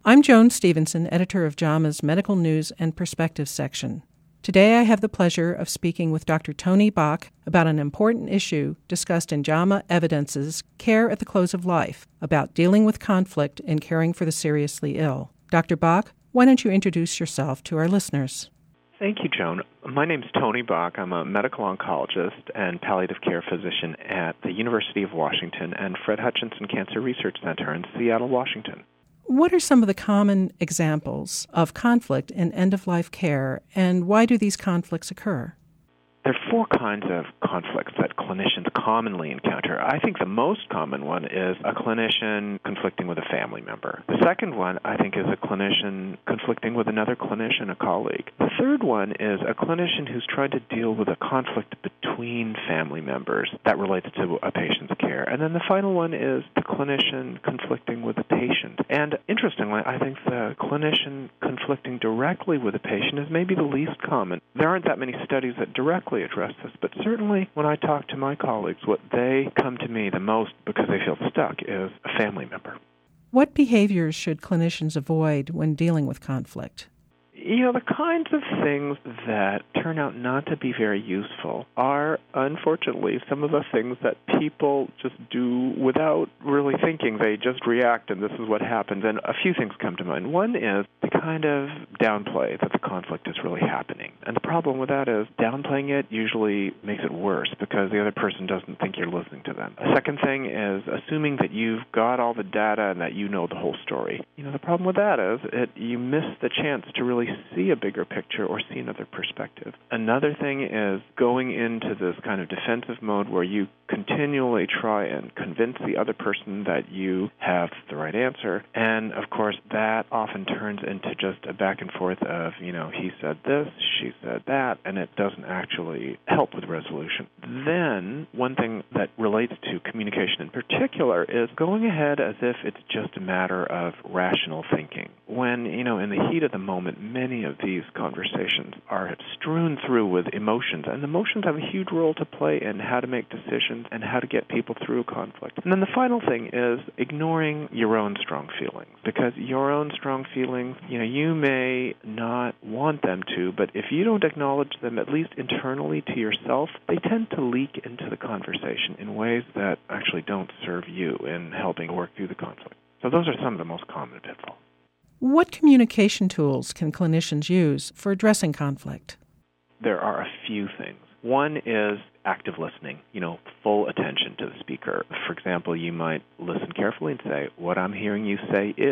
I'm Joan Stevenson, editor of JAMA's Medical News and Perspectives section. Today I have the pleasure of speaking with Dr. Tony Bach about an important issue discussed in JAMA Evidence's Care at the Close of Life, about dealing with conflict in caring for the seriously ill. Dr. Bach, why don't you introduce yourself to our listeners? Thank you, Joan. My name is Tony Bach. I'm a medical oncologist and palliative care physician at the University of Washington and Fred Hutchinson Cancer Research Center in Seattle, Washington. What are some of the common examples of conflict in end-of-life care, and why do these conflicts occur? There are four kinds of conflicts that clinicians commonly encounter. I think the most common one is a clinician conflicting with a family member. The second one, I think, is a clinician conflicting with another clinician, a colleague. The third one is a clinician who's trying to deal with a conflict between family members that relates to a patient's care. And then the final one is the clinician conflicting with a patient. And interestingly, I think the clinician conflicting directly with a patient is maybe the least common. There aren't that many studies that directly address this, but certainly when I talk to my colleagues, what they come to me the most because they feel stuck is a family member. What behaviors should clinicians avoid when dealing with conflict? The kinds of things that turn out not to be very useful are, unfortunately, some of the things that people just do without really thinking. They just react, and this is what happens. And a few things come to mind. One is to kind of downplay that the conflict is really happening. And the problem with that is downplaying it usually makes it worse because the other person doesn't think you're listening to them. A second thing is assuming that you've got all the data and that you know the whole story. The problem with that is you miss the chance to really see a bigger picture or see another perspective. Another thing is going into this kind of defensive mode where you continually try and convince the other person that you have the right answer. And, of course, that often turns into just a back and forth of, he said this, she said that, and it doesn't actually help with resolution. Then, one thing that relates to communication in particular is going ahead as if it's just a matter of rational thinking. When, in the heat of the moment, many of these conversations are strewn through with emotions, and emotions have a huge role to play in how to make decisions and how to get people through a conflict. And then the final thing is ignoring your own strong feelings, because your own strong feelings, you may not want them to, but if you don't acknowledge them, at least internally to yourself, they tend to leak into the conversation in ways that actually don't serve you in helping work through the conflict. So those are some of the most common pitfalls. What communication tools can clinicians use for addressing conflict? There are a few things. One is active listening, full attention to the speaker. For example, you might listen carefully and say, what I'm hearing you say is ...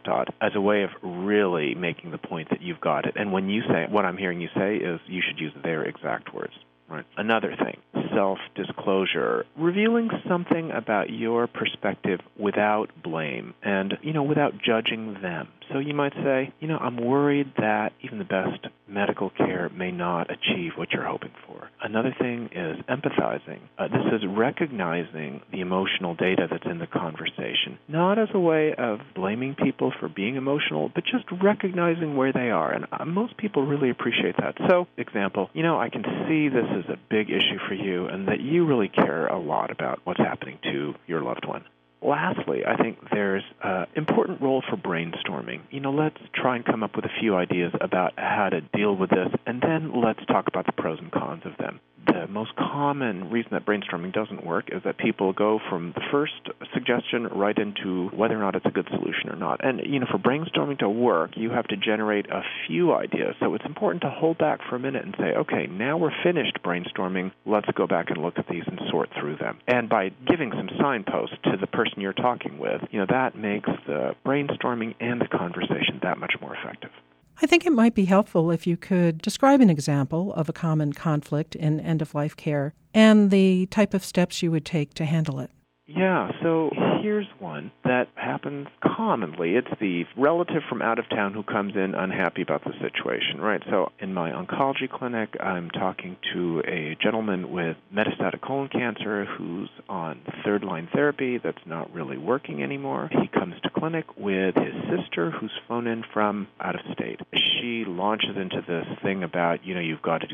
as a way of really making the point that you've got it. And when you say, what I'm hearing you say is, you should use their exact words. Right. Another thing, self-disclosure, revealing something about your perspective without blame and, without judging them. So you might say, I'm worried that even the best medical care may not achieve what you're hoping for. Another thing is empathizing. This is recognizing the emotional data that's in the conversation, not as a way of blaming people for being emotional, but just recognizing where they are. And most people really appreciate that. So, example, I can see this is a big issue for you and that you really care a lot about what's happening to your loved one. Lastly, I think there's an important role for brainstorming. Let's try and come up with a few ideas about how to deal with this, and then let's talk about the pros and cons of them. The most common reason that brainstorming doesn't work is that people go from the first suggestion right into whether or not it's a good solution or not. And, for brainstorming to work, you have to generate a few ideas. So it's important to hold back for a minute and say, okay, now we're finished brainstorming. Let's go back and look at these and sort through them. And by giving some signposts to the person you're talking with, that makes the brainstorming and the conversation that much more effective. I think it might be helpful if you could describe an example of a common conflict in end-of-life care and the type of steps you would take to handle it. Yeah, so here's one that happens commonly. It's the relative from out of town who comes in unhappy about the situation, right? So in my oncology clinic, I'm talking to a gentleman with metastatic colon cancer who's on third-line therapy that's not really working anymore. He comes to clinic with his sister who's flown in from out of state. She launches into this thing about, you've got to do something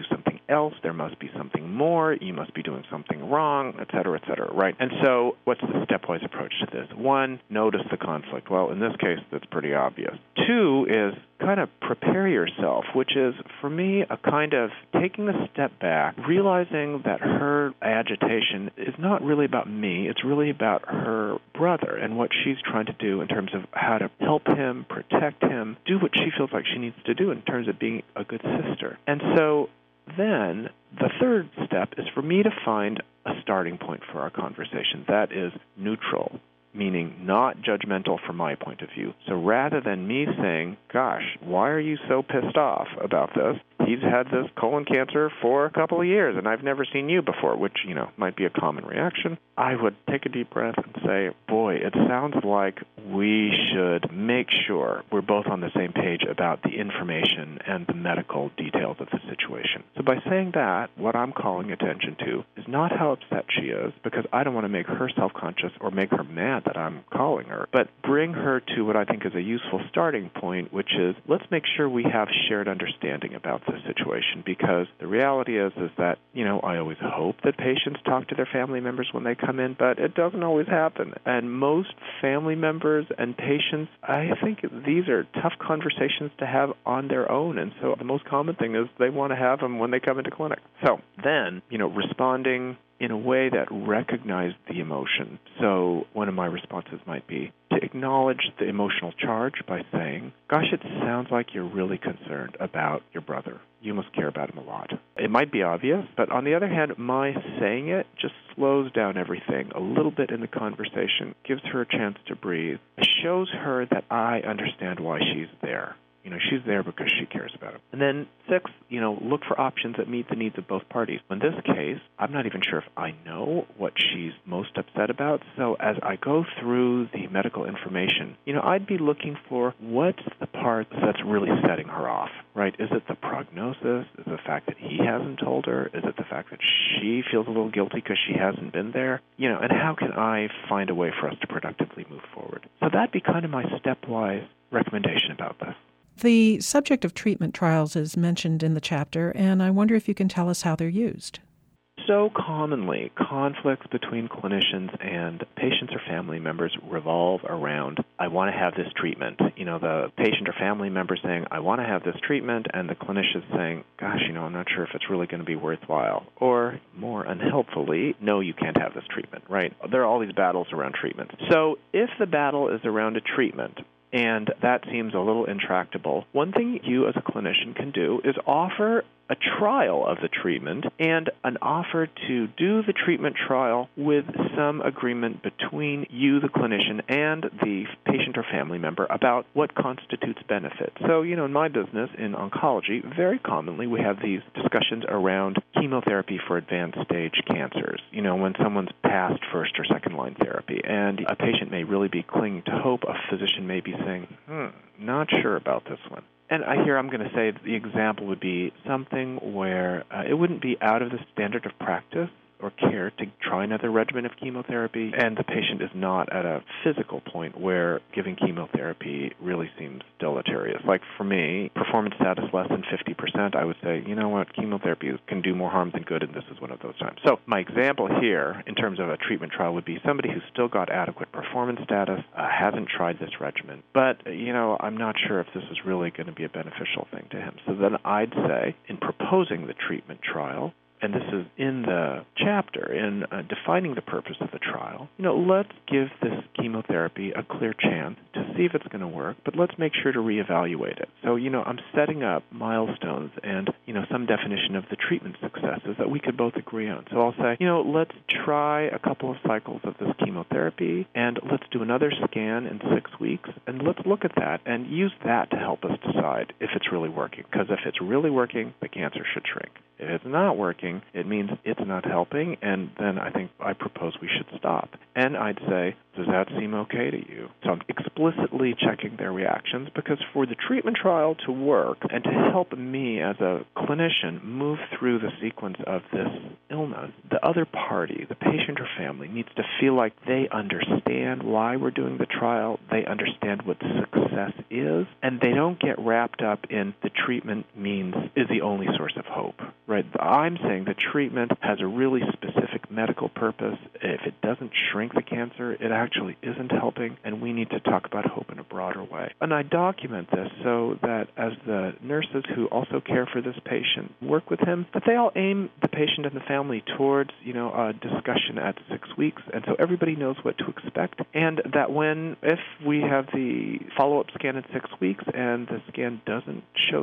else. There must be something more. You must be doing something wrong, et cetera, right? And so what's the stepwise approach to this? One, notice the conflict. Well, in this case, that's pretty obvious. Two is kind of prepare yourself, which is, for me, a kind of taking a step back, realizing that her agitation is not really about me. It's really about her brother and what she's trying to do in terms of how to help him, protect him, do what she feels like she needs to do in terms of being a good sister. And so then the third step is for me to find a starting point for our conversation that is neutral, meaning not judgmental from my point of view. So rather than me saying, gosh, why are you so pissed off about this? He's had this colon cancer for a couple of years, and I've never seen you before, which, might be a common reaction. I would take a deep breath and say, boy, it sounds like we should make sure we're both on the same page about the information and the medical details of the situation. So by saying that, what I'm calling attention to is not how upset she is, because I don't want to make her self-conscious or make her mad that I'm calling her, but bring her to what I think is a useful starting point, which is let's make sure we have shared understanding about the situation, because the reality is that, I always hope that patients talk to their family members when they come in, but it doesn't always happen. And most family members and patients, I think these are tough conversations to have on their own, and so the most common thing is they want to have them when they come into clinic. So then, responding in a way that recognized the emotion. So one of my responses might be to acknowledge the emotional charge by saying, gosh, it sounds like you're really concerned about your brother. You must care about him a lot. It might be obvious, but on the other hand, my saying it just slows down everything a little bit in the conversation, gives her a chance to breathe, shows her that I understand why she's there. She's there because she cares about him. And then 6, look for options that meet the needs of both parties. In this case, I'm not even sure if I know what she's most upset about. So as I go through the medical information, I'd be looking for what's the part that's really setting her off, right? Is it the prognosis? Is it the fact that he hasn't told her? Is it the fact that she feels a little guilty because she hasn't been there? And how can I find a way for us to productively move forward? So that'd be kind of my stepwise recommendation about this. The subject of treatment trials is mentioned in the chapter, and I wonder if you can tell us how they're used. So commonly, conflicts between clinicians and patients or family members revolve around, I want to have this treatment. The patient or family member saying, I want to have this treatment, and the clinician saying, gosh, I'm not sure if it's really going to be worthwhile. Or, more unhelpfully, no, you can't have this treatment, right? There are all these battles around treatment. So if the battle is around a treatment, and that seems a little intractable, one thing you as a clinician can do is offer a trial of the treatment and an offer to do the treatment trial with some agreement between you, the clinician, and the patient or family member about what constitutes benefit. So, in my business, in oncology, very commonly we have these discussions around chemotherapy for advanced stage cancers, when someone's past first or second line therapy, and a patient may really be clinging to hope, a physician may be saying, not sure about this one. And I'm going to say the example would be something where it wouldn't be out of the standard of practice or care to try another regimen of chemotherapy, and the patient is not at a physical point where giving chemotherapy really seems deleterious. Like for me, performance status less than 50%, I would say, chemotherapy can do more harm than good, and this is one of those times. So my example here, in terms of a treatment trial, would be somebody who's still got adequate performance status, hasn't tried this regimen, but, I'm not sure if this is really going to be a beneficial thing to him. So then I'd say, in proposing the treatment trial, and this is in the chapter, in defining the purpose of the trial, let's give this chemotherapy a clear chance to see if it's going to work, but let's make sure to reevaluate it. So, I'm setting up milestones and, some definition of the treatment successes that we could both agree on. So I'll say, let's try a couple of cycles of this chemotherapy, and let's do another scan in 6 weeks, and let's look at that and use that to help us decide if it's really working. Because if it's really working, the cancer should shrink. If it's not working, it means it's not helping, and then I propose we should stop. And I'd say, does that seem okay to you? So I'm explicitly checking their reactions, because for the treatment trial to work and to help me as a clinician move through the sequence of this illness, the other party, the patient or family, needs to feel like they understand why we're doing the trial, they understand what success is, and they don't get wrapped up in the treatment is the only source of hope, right? I'm saying the treatment has a really specific medical purpose. If it doesn't shrink the cancer, it actually isn't helping, and we need to talk about hope in a broader way. And I document this so that as the nurses who also care for this patient work with him, that they all aim the patient and the family towards, a discussion at 6 weeks, and so everybody knows what to expect, and that if we have the follow-up scan at 6 weeks and the scan doesn't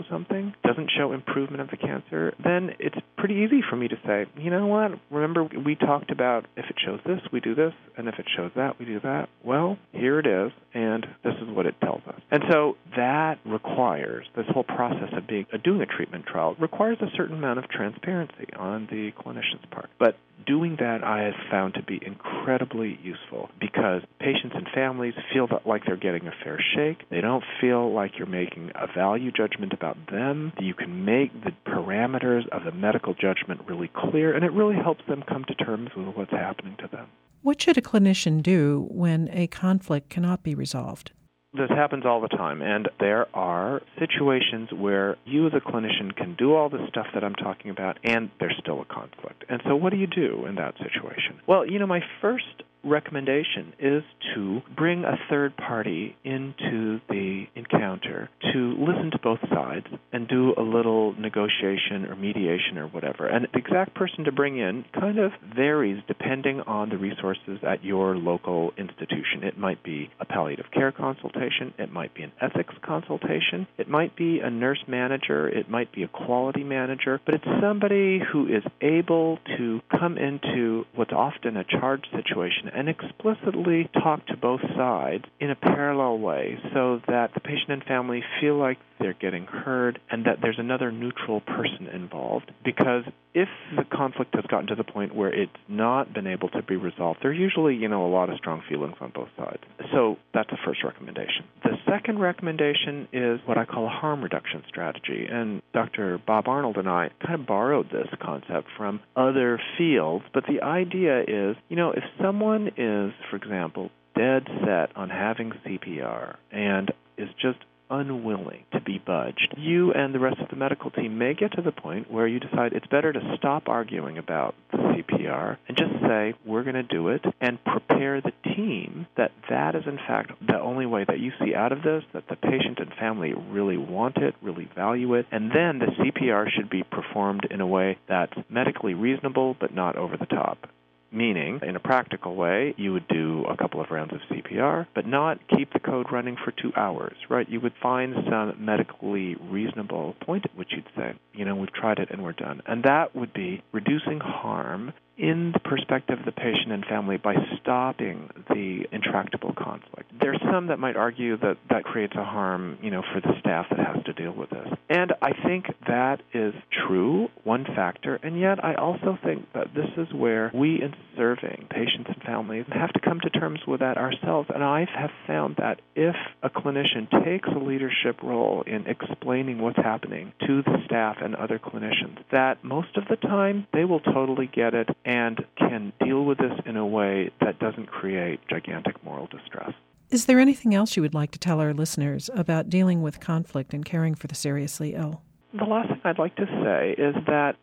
show improvement of the cancer, then it's pretty easy for me to say, you know what, remember we talked about if it shows this, we do this, and if it shows that, we do that. Well, here it is, and this is what it tells us. And so that requires, this whole process of doing a treatment trial requires a certain amount of transparency on the clinician's part. But doing that I have found to be incredibly useful because patients and families feel like they're getting a fair shake. They don't feel like you're making a value judgment about them. You can make the parameters of the medical judgment really clear, and it really helps them come to terms with what's happening to them. What should a clinician do when a conflict cannot be resolved? This happens all the time, and there are situations where you as a clinician can do all the stuff that I'm talking about, and there's still a conflict. And so what do you do in that situation? Well, my first recommendation is to bring a third party into the encounter to listen to both sides and do a little negotiation or mediation or whatever. And the exact person to bring in kind of varies depending on the resources at your local institution. It might be a palliative care consultation. It might be an ethics consultation. It might be a nurse manager. It might be a quality manager. But it's somebody who is able to come into what's often a charged situation and explicitly talk to both sides in a parallel way so that the patient and family feel like they're getting heard and that there's another neutral person involved. Because if the conflict has gotten to the point where it's not been able to be resolved, there are usually, a lot of strong feelings on both sides. So that's the first recommendation. The second recommendation is what I call a harm reduction strategy. And Dr. Bob Arnold and I kind of borrowed this concept from other fields. But the idea is, if someone is, for example, dead set on having CPR and is just unwilling to be budged, you and the rest of the medical team may get to the point where you decide it's better to stop arguing about the CPR and just say, we're going to do it, and prepare the team that is in fact the only way that you see out of this, that the patient and family really want it, really value it, and then the CPR should be performed in a way that's medically reasonable but not over the top. Meaning, in a practical way, you would do a couple of rounds of CPR, but not keep the code running for 2 hours, right? You would find some medically reasonable point at which you'd say, we've tried it and we're done. And that would be reducing harm in the perspective of the patient and family by stopping the intractable conflict. There's some that might argue that that creates a harm, for the staff that has to deal with this. And I think that is true, one factor, and yet I also think that this is where we in serving patients and families have to come to terms with that ourselves. And I have found that if a clinician takes a leadership role in explaining what's happening to the staff and other clinicians, that most of the time they will totally get it and can deal with this in a way that doesn't create gigantic moral distress. Is there anything else you would like to tell our listeners about dealing with conflict and caring for the seriously ill? The last thing I'd like to say is that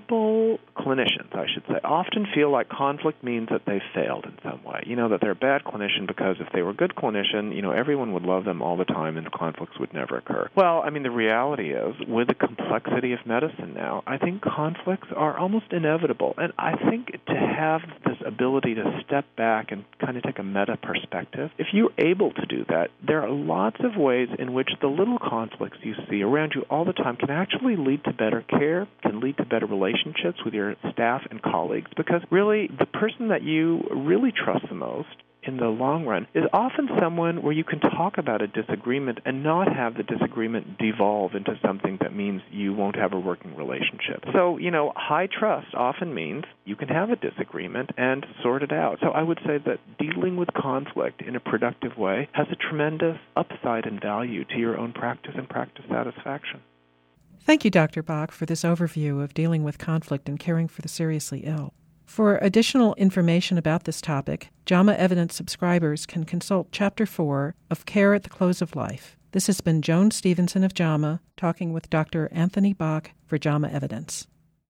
clinicians, I should say, often feel like conflict means that they've failed in some way. That they're a bad clinician because if they were a good clinician, everyone would love them all the time and conflicts would never occur. Well, the reality is, with the complexity of medicine now, I think conflicts are almost inevitable. And I think to have this ability to step back and kind of take a meta perspective, if you're able to do that, there are lots of ways in which the little conflicts you see around you all the time can actually lead to better care, can lead to better relationships with your staff and colleagues, because really the person that you really trust the most in the long run is often someone where you can talk about a disagreement and not have the disagreement devolve into something that means you won't have a working relationship. So, high trust often means you can have a disagreement and sort it out. So I would say that dealing with conflict in a productive way has a tremendous upside and value to your own practice and practice satisfaction. Thank you, Dr. Bach, for this overview of dealing with conflict and caring for the seriously ill. For additional information about this topic, JAMA Evidence subscribers can consult Chapter 4 of Care at the Close of Life. This has been Joan Stevenson of JAMA talking with Dr. Anthony Bach for JAMA Evidence.